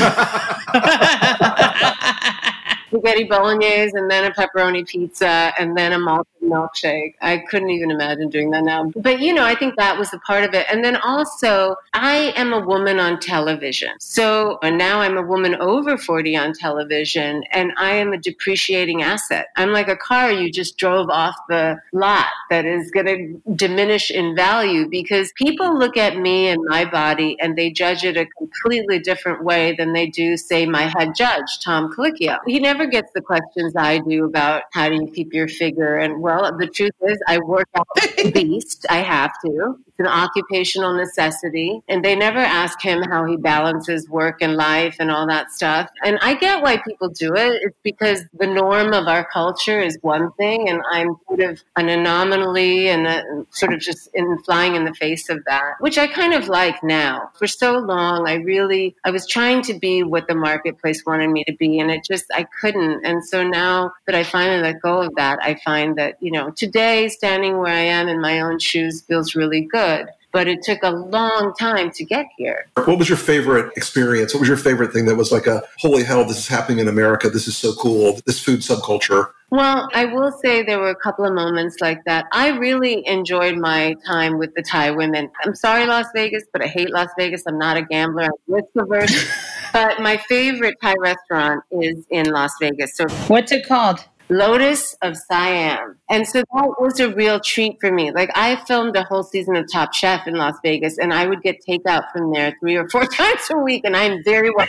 Spaghetti bolognese, and then a pepperoni pizza, and then a malted milkshake. I couldn't even imagine doing that now. But, I think that was a part of it. And then also, I am a woman on television. So now I'm a woman over 40 on television, and I am a depreciating asset. I'm like a car you just drove off the lot that is going to diminish in value, because people look at me and my body and they judge it a completely different way than they do, say, my head judge, Tom Colicchio. He never gets the questions I do about how do you keep your figure. And well, the truth is I work out like a beast. I have to. It's an occupational necessity. And they never ask him how he balances work and life and all that stuff. And I get why people do it. It's because the norm of our culture is one thing, and I'm sort of an anomaly and sort of just flying in the face of that, which I kind of like now. For so long, I was trying to be what the marketplace wanted me to be, and I couldn't. And so now that I finally let go of that, I find that, today standing where I am in my own shoes feels really good. But it took a long time to get here. What was your favorite experience? What was your favorite thing that was like a, holy hell, this is happening in America. This is so cool. This food subculture. Well, I will say there were a couple of moments like that. I really enjoyed my time with the Thai women. I'm sorry, Las Vegas, but I hate Las Vegas. I'm not a gambler. I'm risk averse. But my favorite Thai restaurant is in Las Vegas. So what's it called? Lotus of Siam. And so that was a real treat for me. Like, I filmed a whole season of Top Chef in Las Vegas, and I would get takeout from there 3 or 4 times a week, and I'm very well.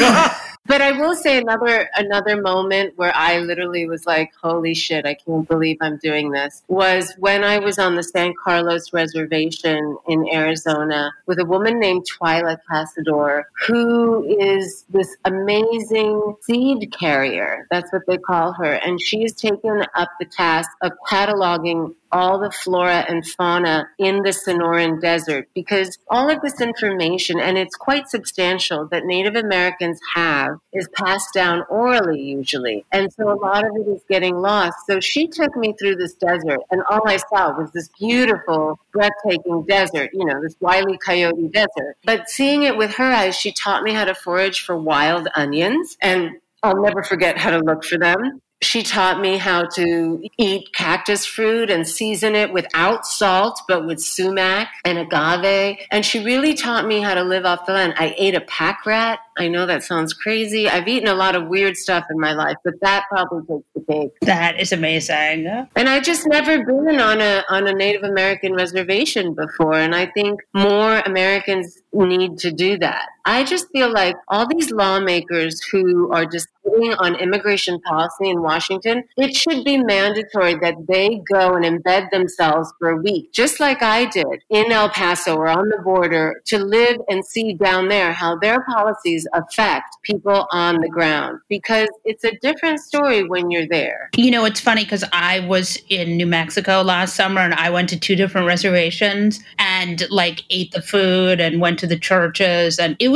But I will say another moment where I literally was like, holy shit, I can't believe I'm doing this, was when I was on the San Carlos Reservation in Arizona with a woman named Twyla Casador, who is this amazing seed carrier. That's what they call her. And she has taken up the task of cataloging all the flora and fauna in the Sonoran Desert, because all of this information, and it's quite substantial, that Native Americans have is passed down orally usually. And so a lot of it is getting lost. So she took me through this desert, and all I saw was this beautiful, breathtaking desert, this Wile E. Coyote desert. But seeing it with her eyes, she taught me how to forage for wild onions, and I'll never forget how to look for them. She taught me how to eat cactus fruit and season it without salt, but with sumac and agave. And she really taught me how to live off the land. I ate a pack rat. I know that sounds crazy. I've eaten a lot of weird stuff in my life, but that probably takes the cake. That is amazing. And I just never been on a Native American reservation before. And I think more Americans need to do that. I just feel like all these lawmakers who are deciding on immigration policy in Washington, it should be mandatory that they go and embed themselves for a week, just like I did in El Paso or on the border, to live and see down there how their policies affect people on the ground, because it's a different story when you're there. It's funny because I was in New Mexico last summer, and I went to 2 different reservations and ate the food and went to the churches, and it was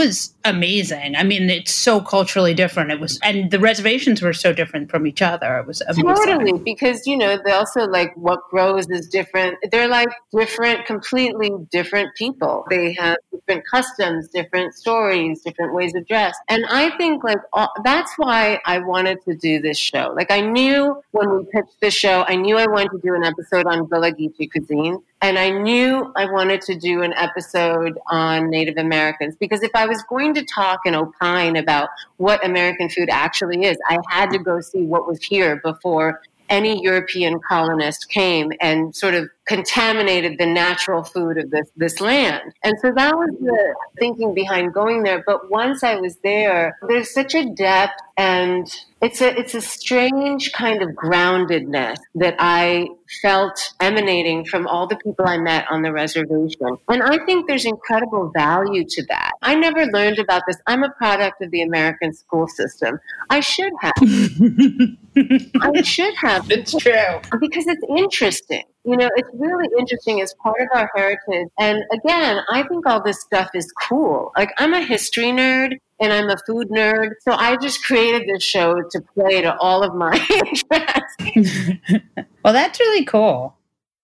amazing. I mean, it's so culturally different. And the reservations were so different from each other. It was amazing. Totally, because, they also like what grows is different. They're like completely different people. They have different customs, different stories, different ways of dress. And I think that's why I wanted to do this show. Like, I knew when we pitched the show, I knew I wanted to do an episode on Gullah Geechee cuisine. And I knew I wanted to do an episode on Native Americans, because if I was going to talk and opine about what American food actually is, I had to go see what was here before any European colonist came and sort of contaminated the natural food of this land. And so that was the thinking behind going there. But once I was there, there's such a depth, and it's a strange kind of groundedness that I felt emanating from all the people I met on the reservation. And I think there's incredible value to that. I never learned about this. I'm a product of the American school system. I should have. I should have. It's true. Because it's interesting. It's really interesting as part of our heritage. And again, I think all this stuff is cool. Like, I'm a history nerd and I'm a food nerd. So I just created this show to play to all of my interests. Well, that's really cool.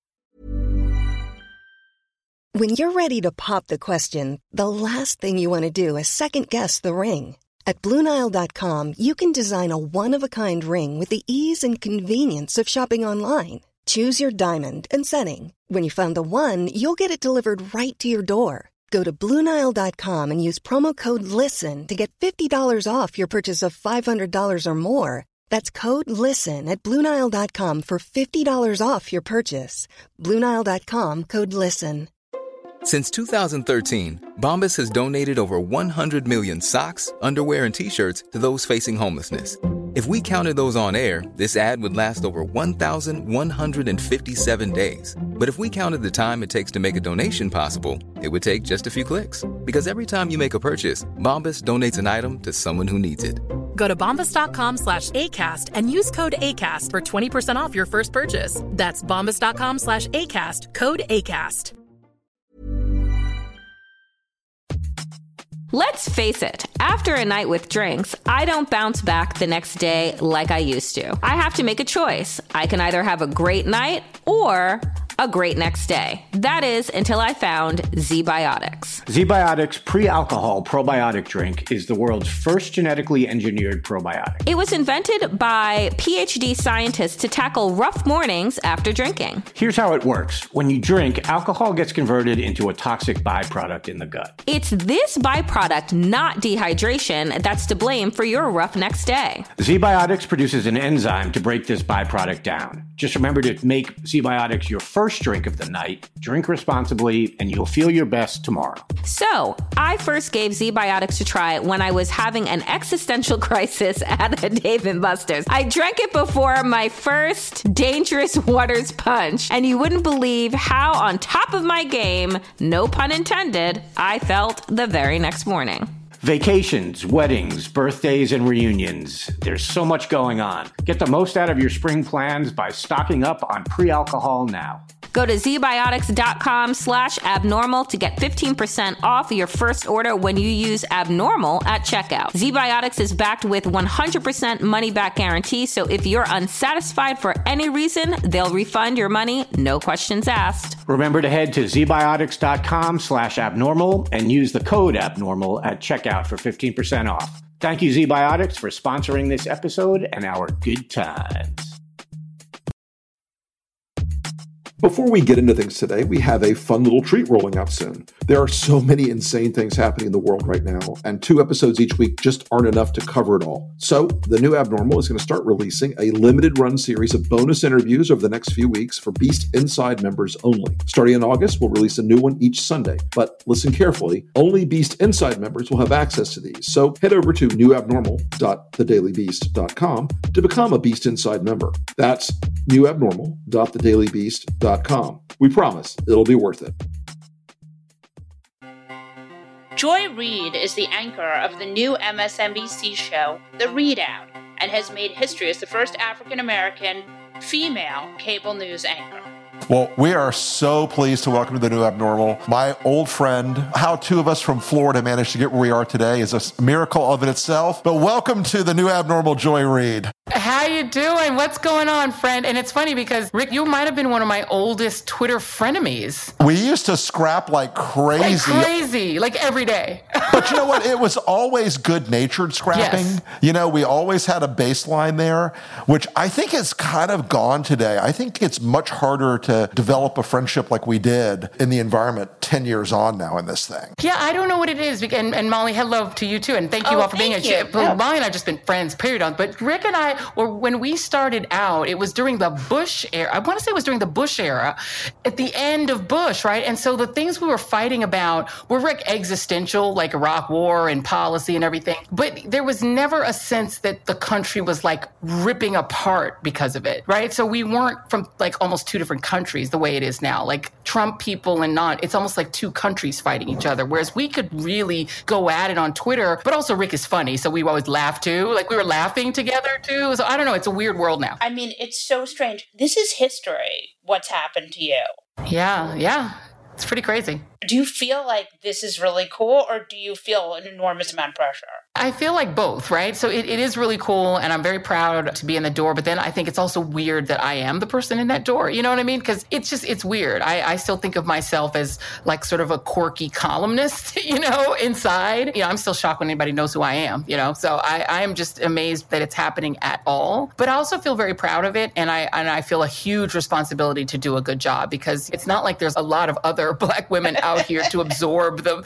When you're ready to pop the question, the last thing you want to do is second guess the ring. At BlueNile.com, you can design a one-of-a-kind ring with the ease and convenience of shopping online. Choose your diamond and setting. When you find the one, you'll get it delivered right to your door. Go to BlueNile.com and use promo code LISTEN to get $50 off your purchase of $500 or more. That's code LISTEN at BlueNile.com for $50 off your purchase. BlueNile.com, code LISTEN. Since 2013, Bombas has donated over 100 million socks, underwear, and T-shirts to those facing homelessness. If we counted those on air, this ad would last over 1,157 days. But if we counted the time it takes to make a donation possible, it would take just a few clicks. Because every time you make a purchase, Bombas donates an item to someone who needs it. Go to bombas.com/ACAST and use code ACAST for 20% off your first purchase. That's bombas.com/ACAST, code ACAST. Let's face it, after a night with drinks, I don't bounce back the next day like I used to. I have to make a choice. I can either have a great night or a great next day. That is, until I found ZBiotics. ZBiotics Pre-Alcohol Probiotic Drink is the world's first genetically engineered probiotic. It was invented by PhD scientists to tackle rough mornings after drinking. Here's how it works. When you drink, alcohol gets converted into a toxic byproduct in the gut. It's this byproduct, not dehydration, that's to blame for your rough next day. ZBiotics produces an enzyme to break this byproduct down. Just remember to make ZBiotics your first drink of the night, drink responsibly, and you'll feel your best tomorrow. So, I first gave ZBiotics a try when I was having an existential crisis at a Dave & Buster's. I drank it before my first Dangerous Waters punch, and you wouldn't believe how on top of my game, no pun intended, I felt the very next morning. Vacations, weddings, birthdays, and reunions. There's so much going on. Get the most out of your spring plans by stocking up on pre-alcohol now. Go to zbiotics.com/abnormal to get 15% off your first order when you use abnormal at checkout. ZBiotics is backed with 100% money-back guarantee, so if you're unsatisfied for any reason, they'll refund your money, no questions asked. Remember to head to zbiotics.com/abnormal and use the code abnormal at checkout for 15% off. Thank you, ZBiotics, for sponsoring this episode and our good times. Before we get into things today, we have a fun little treat rolling out soon. There are so many insane things happening in the world right now, and 2 episodes each week just aren't enough to cover it all. So, the new Abnormal is going to start releasing a limited run series of bonus interviews over the next few weeks for Beast Inside members only. Starting in August, we'll release a new one each Sunday. But listen carefully, only Beast Inside members will have access to these. So, head over to newabnormal.thedailybeast.com to become a Beast Inside member. That's newabnormal.thedailybeast.com. We promise it'll be worth it. Joy Reid is the anchor of the new MSNBC show, The Readout, and has made history as the first African-American female cable news anchor. Well, we are so pleased to welcome to the New Abnormal my old friend. How two of us from Florida managed to get where we are today is a miracle of in itself. But welcome to the New Abnormal, Joy Reid. How you doing? What's going on, friend? And it's funny because, Rick, you might have been one of my oldest Twitter frenemies. We used to scrap like crazy. Like every day. But you know what? It was always good-natured scrapping. Yes. You know, we always had a baseline there, which I think is kind of gone today. I think it's much harder to develop a friendship like we did in the environment 10 years on now in this thing. Yeah, I don't know what it is. And Molly, hello to you too. And thank you all for being here. Molly and I have just been friends, period. But Rick and I, when we started out, it was during the Bush era. I want to say it was during the Bush era, at the end of Bush, right? And so the things we were fighting about were, Rick, existential, like Iraq War and policy and everything. But there was never a sense that the country was like ripping apart because of it, right? So we weren't from like almost two different countries the way it is now. Like Trump people and not, it's almost like two countries fighting each other. Whereas we could really go at it on Twitter, but also Rick is funny. So we always laugh too. Like we were laughing together too. So I don't know. It's a weird world now. I mean, it's so strange. This is history, what's happened to you. Yeah. It's pretty crazy. Do you feel like this is really cool, or do you feel an enormous amount of pressure? I feel like both, right? So it is really cool, and I'm very proud to be in the door, but then I think it's also weird that I am the person in that door. You know what I mean? Because it's weird. I still think of myself as like sort of a quirky columnist, you know, inside. You know, I'm still shocked when anybody knows who I am, you know? So I am just amazed that it's happening at all. But I also feel very proud of it, and I feel a huge responsibility to do a good job, because it's not like there's a lot of other Black women out here to absorb the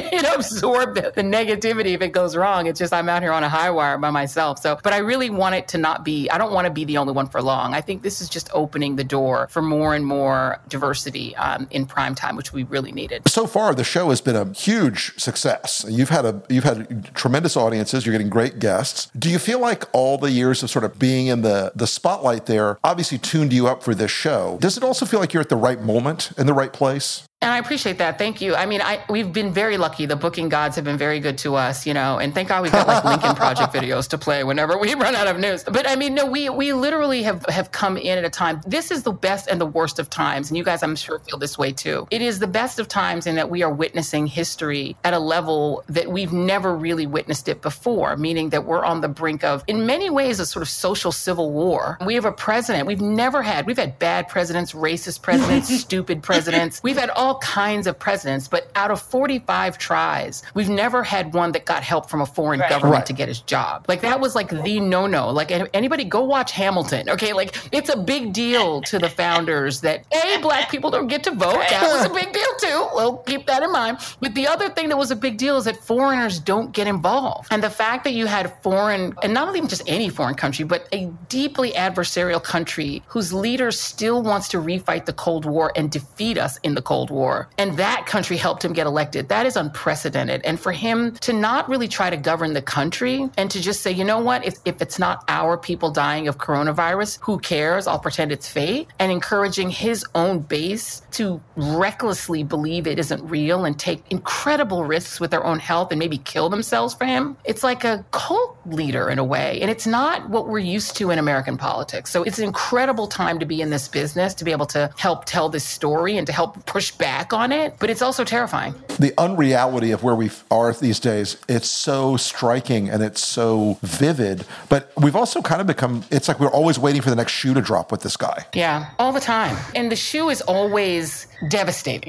negativity if it goes wrong. It's just I'm out here on a high wire by myself. So, but I really want it to not be, I don't want to be the only one for long. I think this is just opening the door for more and more diversity in prime time, which we really needed. So far, the show has been a huge success. You've had tremendous audiences. You're getting great guests. Do you feel like all the years of sort of being in the spotlight there obviously tuned you up for this show? Does it also feel like you're at the right moment in the right place? And I appreciate that. Thank you. I mean, we've been very lucky. The booking gods have been very good to us, you know, and thank God we've got like Lincoln Project videos to play whenever we run out of news. But I mean, no, we literally have come in at a time. This is the best and the worst of times. And you guys, I'm sure, feel this way too. It is the best of times in that we are witnessing history at a level that we've never really witnessed it before, meaning that we're on the brink of, in many ways, a sort of social civil war. We have a president we've had bad presidents, racist presidents, stupid presidents. We've had all kinds of presidents, but out of 45 tries, we've never had one that got help from a foreign government to get his job. Like that was like the no-no. Like anybody go watch Hamilton, okay? Like it's a big deal to the founders that Black people don't get to vote. That was a big deal too. We'll keep that in mind. But the other thing that was a big deal is that foreigners don't get involved. And the fact that you had foreign, and not even just any foreign country, but a deeply adversarial country whose leader still wants to refight the Cold War and defeat us in the Cold War. And that country helped him get elected. That is unprecedented. And for him to not really try to govern the country and to just say, you know what, if it's not our people dying of coronavirus, who cares? I'll pretend it's fate. And encouraging his own base to recklessly believe it isn't real and take incredible risks with their own health and maybe kill themselves for him. It's like a cult leader in a way. And it's not what we're used to in American politics. So it's an incredible time to be in this business, to be able to help tell this story and to help push back on it, but it's also terrifying. The unreality of where we are these days, it's so striking and it's so vivid, but we've also kind of become, it's like we're always waiting for the next shoe to drop with this guy. Yeah, all the time. And the shoe is always devastating.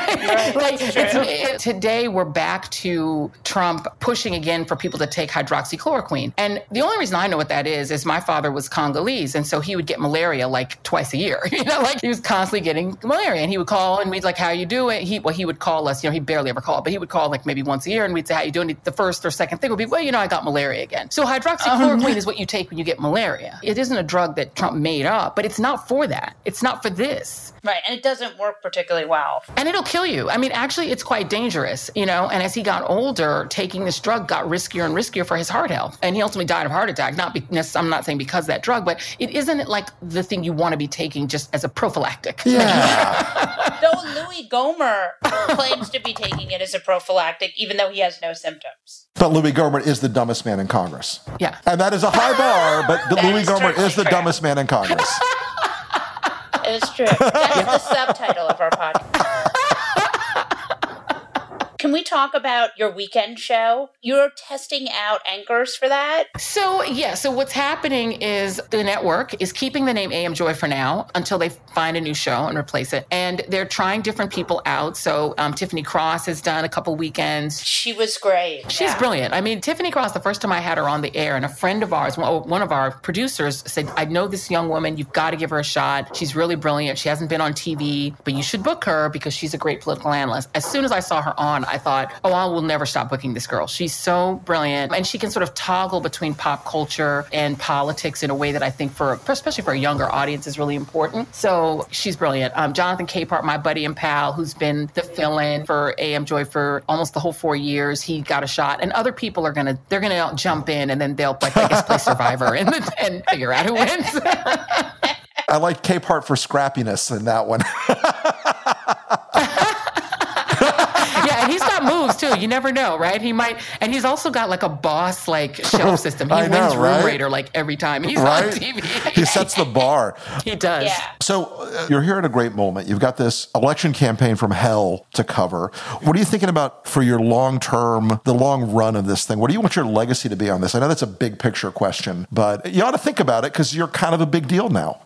Today we're back to Trump pushing again for people to take hydroxychloroquine. And the only reason I know what that is my father was Congolese. And so he would get malaria like twice a year. You know, like he was constantly getting malaria, and he would call and we'd like, how you doing? He would call us, you know, he barely ever called, but he would call like maybe once a year and we'd say, how you doing? The first or second thing would be, well, you know, I got malaria again. So hydroxychloroquine is what you take when you get malaria. It isn't a drug that Trump made up, but it's not for that. It's not for this. Right. And it doesn't work particularly well. And it'll kill you. I mean, actually, it's quite dangerous, you know, and as he got older, taking this drug got riskier and riskier for his heart health. And he ultimately died of heart attack. I'm not saying because of that drug, but it isn't like the thing you want to be taking just as a prophylactic. Yeah. Though Louis Gohmert claims to be taking it as a prophylactic, even though he has no symptoms. But Louis Gohmert is the dumbest man in Congress. Yeah. And that is a high bar, but Louis Gohmert is the dumbest man in Congress. It's true. That's the subtitle of our podcast. Can we talk about your weekend show? You're testing out anchors for that? So what's happening is the network is keeping the name AM Joy for now until they find a new show and replace it. And they're trying different people out. So Tiffany Cross has done a couple weekends. She was great. She's brilliant. I mean, Tiffany Cross, the first time I had her on the air, and a friend of ours, one of our producers said, I know this young woman, you've got to give her a shot. She's really brilliant. She hasn't been on TV, but you should book her because she's a great political analyst. As soon as I saw her on, I thought, I will never stop booking this girl. She's so brilliant. And she can sort of toggle between pop culture and politics in a way that I think especially for a younger audience is really important. So she's brilliant. Jonathan Capehart, my buddy and pal, who's been the fill-in for AM Joy for almost the whole 4 years, he got a shot. And other people are gonna jump in and then they'll play Survivor and figure out who wins. I like Capehart for scrappiness in that one. Yeah, and he's got moves too. You never know, right? He might, and he's also got like a boss shelf system. He wins Room Raider like every time he's on TV. He sets the bar. He does. Yeah. So you're here at a great moment. You've got this election campaign from hell to cover. What are you thinking about for your the long run of this thing? What do you want your legacy to be on this? I know that's a big picture question, but you ought to think about it because you're kind of a big deal now.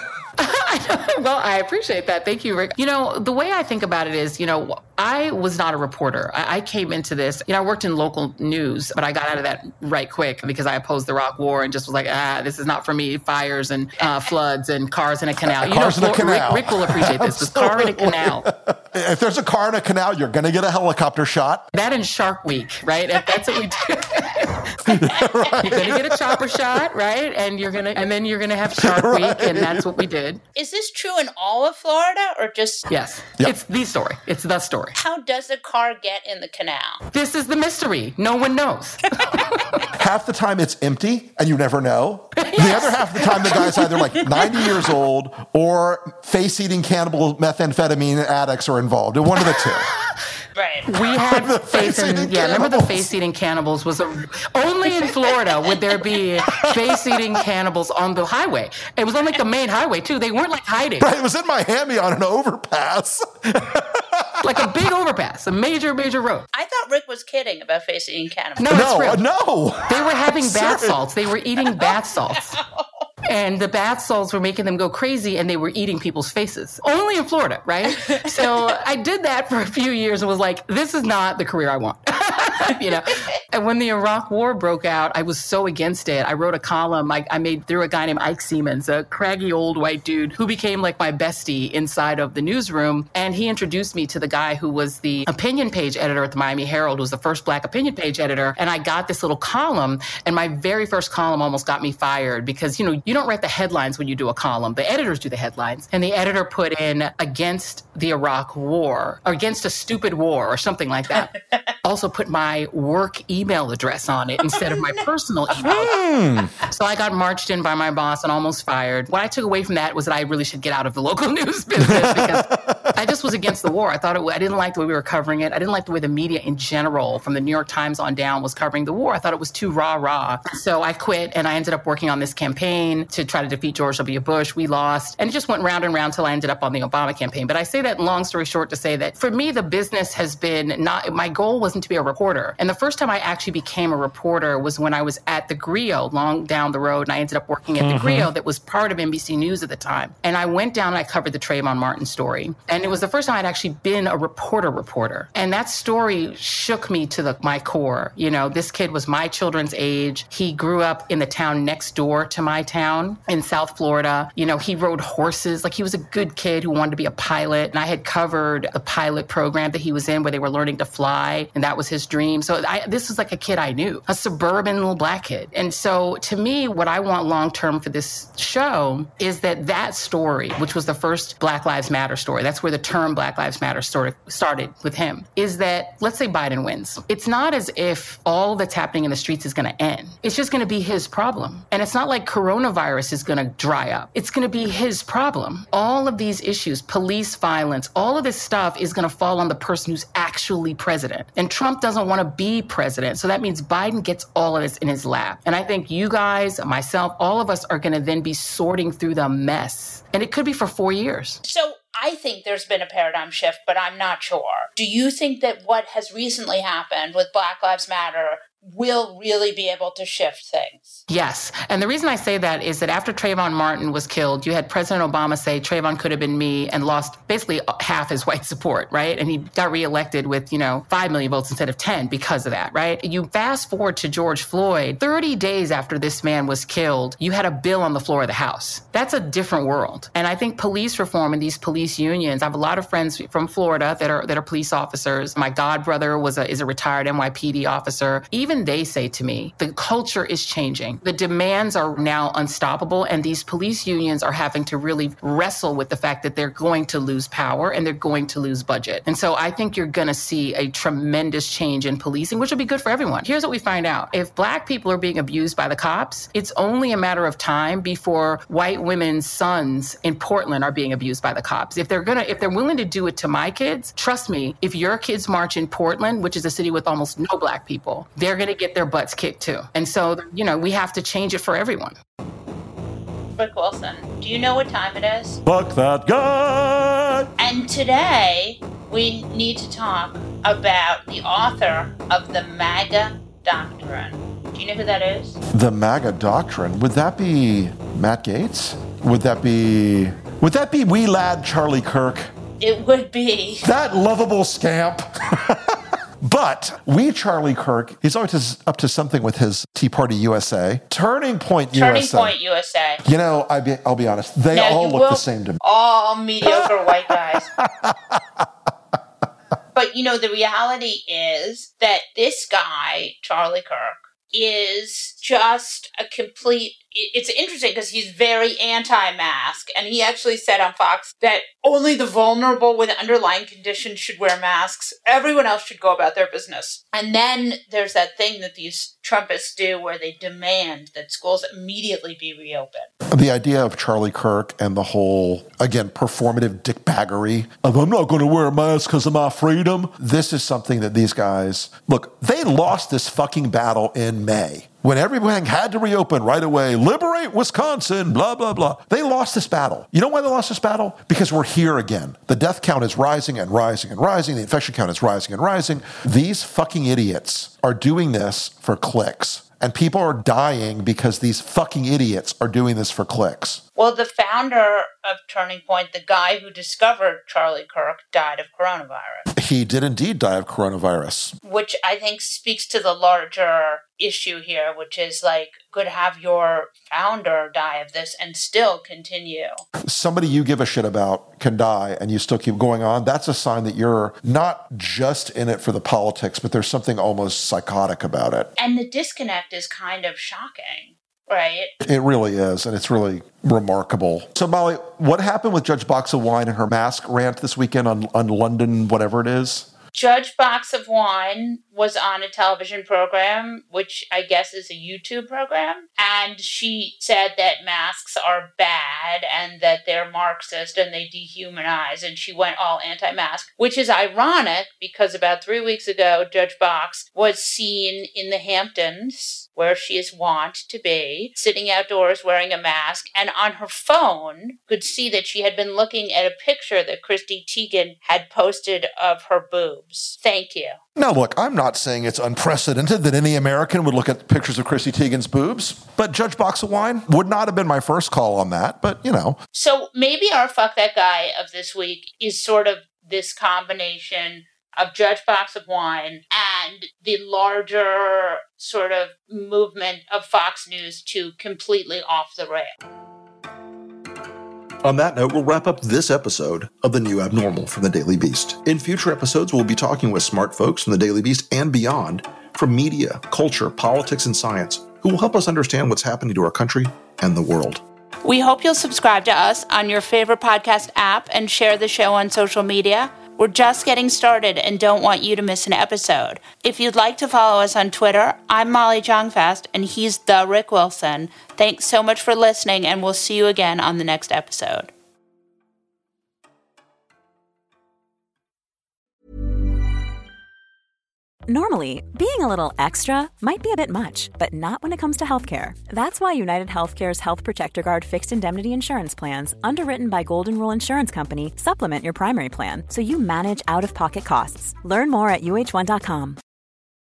Well, I appreciate that. Thank you, Rick. The way I think about it is, I was not a reporter. I came into this, I worked in local news, but I got out of that right quick because I opposed the Iraq War and just was like, this is not for me. Fires and floods and cars in a canal. Cars in a canal. Rick will appreciate this. This car in a canal. If there's a car in a canal, you're going to get a helicopter shot. That and Shark Week, right? That's what we do. Right. You're going to get a chopper shot, right? And then you're going to have Shark Week, and that's what we did. Is this true in all of Florida or just? Yes. Yep. It's the story. It's the story. How does a car get in the canal? This is the mystery. No one knows. Half the time it's empty and you never know. Yes. The other half of the time the guy's either like 90 years old or face-eating cannibal methamphetamine addicts are involved. One of the two. Right. We had remember the face-eating cannibals was only in Florida would there be face-eating cannibals on the highway. It was on like the main highway too. They weren't like hiding. Right, it was in Miami on an overpass. Like a big overpass, a major road. I thought Rick was kidding about face-eating cannibals. No, it's real. No. They were having bath salts. They were eating bath salts. And the bath salts were making them go crazy and they were eating people's faces. Only in Florida, right? So I did that for a few years and was like, this is not the career I want. And when the Iraq War broke out, I was so against it. I wrote a column I made through a guy named Ike Siemens, a craggy old white dude who became like my bestie inside of the newsroom. And he introduced me to the guy who was the opinion page editor at the Miami Herald, was the first Black opinion page editor. And I got this little column, and my very first column almost got me fired because, you don't write the headlines when you do a column. The editors do the headlines. And the editor put in against the Iraq War or against a stupid war or something like that. Also put my work email address on it instead of my personal email. So I got marched in by my boss and almost fired. What I took away from that was that I really should get out of the local news business because I just was against the war. I didn't like the way we were covering it. I didn't like the way the media in general, from the New York Times on down, was covering the war. I thought it was too rah-rah. So I quit, and I ended up working on this campaign to try to defeat George W. Bush. We lost, and it just went round and round till I ended up on the Obama campaign. But I say that long story short to say that for me, the business has been my goal wasn't to be a reporter. And the first time I actually became a reporter was when I was at the Grio, long down the road, and I ended up working at the Grio that was part of NBC News at the time. And I went down and I covered the Trayvon Martin story. And it was the first time I'd actually been a reporter. And that story shook me to my core. This kid was my children's age. He grew up in the town next door to my town in South Florida. He rode horses. Like, he was a good kid who wanted to be a pilot. And I had covered the pilot program that he was in where they were learning to fly. And that was his dream. So this was like a kid I knew, a suburban little Black kid. And so to me, what I want long-term for this show is that story, which was the first Black Lives Matter story, that's where the term Black Lives Matter started with him, is that let's say Biden wins. It's not as if all that's happening in the streets is going to end. It's just going to be his problem. And it's not like coronavirus is going to dry up. It's going to be his problem. All of these issues, police violence, all of this stuff is going to fall on the person who's actually president. And Trump doesn't want to be president. So that means Biden gets all of this in his lap. And I think you guys, myself, all of us are going to then be sorting through the mess. And it could be for 4 years. So I think there's been a paradigm shift, but I'm not sure. Do you think that what has recently happened with Black Lives Matter will really be able to shift things? Yes. And the reason I say that is that after Trayvon Martin was killed, you had President Obama say Trayvon could have been me and lost basically half his white support, right? And he got reelected with, 5 million votes instead of 10 because of that, right? You fast forward to George Floyd, 30 days after this man was killed, you had a bill on the floor of the House. That's a different world. And I think police reform and these police unions, I have a lot of friends from Florida that are police officers. My godbrother is a retired NYPD officer. Even they say to me, the culture is changing. The demands are now unstoppable, and these police unions are having to really wrestle with the fact that they're going to lose power and they're going to lose budget. And so I think you're going to see a tremendous change in policing, which will be good for everyone. Here's what we find out. If Black people are being abused by the cops, it's only a matter of time before white women's sons in Portland are being abused by the cops. If they're willing to do it to my kids, trust me, if your kids march in Portland, which is a city with almost no Black people, they're going to get their butts kicked too. And so, we have to change it for everyone. Rick Wilson, do you know what time it is? Fuck that guy! And today, we need to talk about the author of the MAGA Doctrine. Do you know who that is? The MAGA Doctrine? Would that be Matt Gaetz? Would that be wee lad Charlie Kirk? It would be. That lovable scamp. But Charlie Kirk, he's always up to something with his Tea Party USA. Turning Point USA. I'll be honest. They all look the same to me. All mediocre white guys. But, the reality is that this guy, Charlie Kirk, is just a complete... It's interesting because he's very anti-mask, and he actually said on Fox that only the vulnerable with underlying conditions should wear masks. Everyone else should go about their business. And then there's that thing that these Trumpists do where they demand that schools immediately be reopened. The idea of Charlie Kirk and the whole, again, performative dickbaggery of I'm not going to wear a mask because of my freedom. This is something that these guys... Look, they lost this fucking battle in May. When everything had to reopen right away, liberate Wisconsin, blah, blah, blah. They lost this battle. You know why they lost this battle? Because we're here again. The death count is rising and rising and rising. The infection count is rising and rising. These fucking idiots are doing this for clicks. And people are dying because these fucking idiots are doing this for clicks. Well, the founder of Turning Point, the guy who discovered Charlie Kirk, died of coronavirus. He did indeed die of coronavirus. Which I think speaks to the larger issue here, which is could have your founder die of this and still continue. Somebody you give a shit about can die and you still keep going on. That's a sign that you're not just in it for the politics, but there's something almost psychotic about it. And the disconnect is kind of shocking, right? It really is, and it's really remarkable. So, Molly, what happened with Judge Box of Wine and her mask rant this weekend on London, whatever it is? Judge Box of Wine was on a television program, which I guess is a YouTube program, and she said that masks are bad and that they're Marxist and they dehumanize, and she went all anti-mask, which is ironic because about 3 weeks ago, Judge Box was seen in the Hamptons, where she is wont to be, sitting outdoors wearing a mask, and on her phone could see that she had been looking at a picture that Chrissy Teigen had posted of her boobs. Thank you. Now, look, I'm not saying it's unprecedented that any American would look at pictures of Chrissy Teigen's boobs, but Judge Box of Wine would not have been my first call on that, but So maybe our Fuck That Guy of this week is sort of this combination of Judge Box of Wine and the larger sort of movement of Fox News to completely off the rail. On that note, we'll wrap up this episode of The New Abnormal from The Daily Beast. In future episodes, we'll be talking with smart folks from The Daily Beast and beyond, from media, culture, politics, and science, who will help us understand what's happening to our country and the world. We hope you'll subscribe to us on your favorite podcast app and share the show on social media. We're just getting started and don't want you to miss an episode. If you'd like to follow us on Twitter, I'm Molly Jong-Fast and he's the Rick Wilson. Thanks so much for listening, and we'll see you again on the next episode. Normally, being a little extra might be a bit much, but not when it comes to healthcare. That's why United Healthcare's Health Protector Guard fixed indemnity insurance plans, underwritten by Golden Rule Insurance Company, supplement your primary plan so you manage out-of-pocket costs. Learn more at UH1.com.